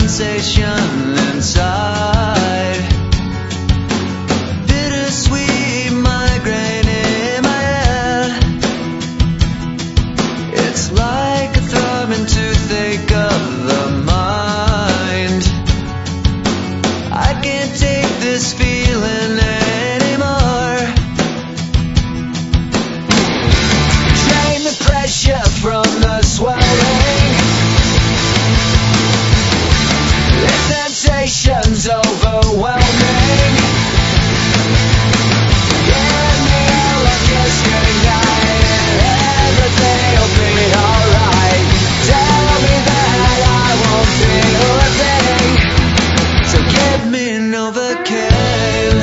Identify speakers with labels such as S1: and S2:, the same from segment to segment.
S1: sensation inside. Bittersweet migraine in my head. It's like a throbbing toothache of the mind. I can't take this feeling anymore. Drain the pressure from the swelling. The sensation's overwhelming. Give me all I kiss tonight, and everything'll be alright. Tell me that I won't feel a thing, so give me Novocaine.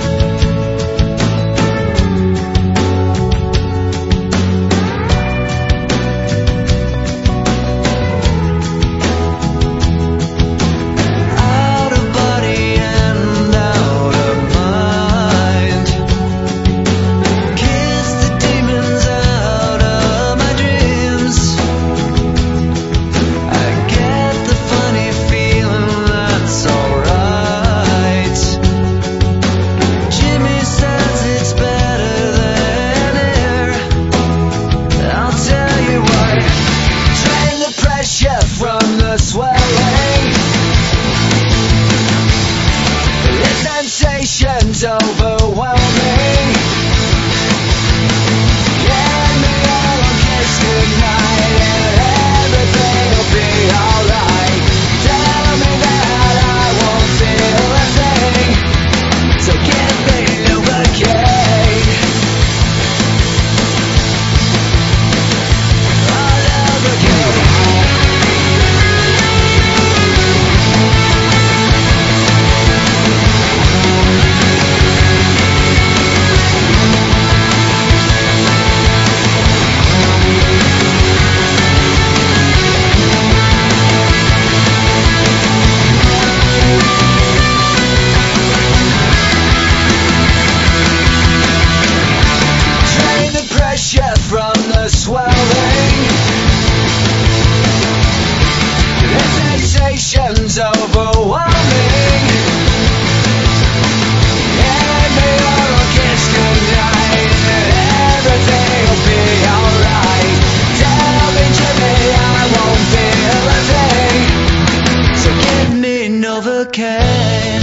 S1: Out of body and out of mind. Kiss the demons out of my dreams. I get the funny feeling that's alright. Jimmy says it's better than air. I'll tell you what, drain the pressure from the swelling. The sensation's overwhelming. Give me all a kiss tonight, and everything'll be alright. Tell me that I won't feel a thing, so give me Novocaine. Oh, Novocaine. Drain the pressure from the swelling. The sensation's overwhelming. Give me all a kiss tonight, and everything'll be alright. Tell me, Jimmy, I won't feel a thing, so give me Novocaine.